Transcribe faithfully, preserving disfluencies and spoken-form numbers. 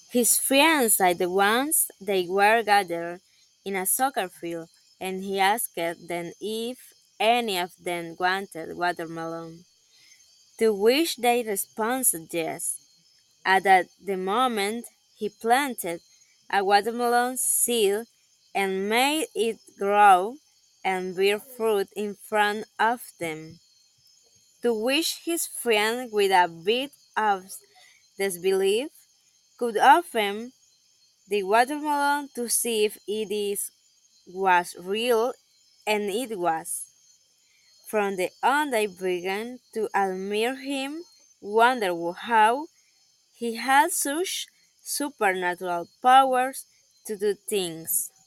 His friends are the ones they were gathered in a soccer field, and he asked them if any of them wanted watermelon, to which they responded yes. At that the moment he planted a watermelon seed and made it grow and bear fruit in front of them, to which his friend, with a bit of disbelief, could offer the watermelon to see if it is, was real, and it was. From then on they began to admire him, wonder how he had such supernatural powers to do things.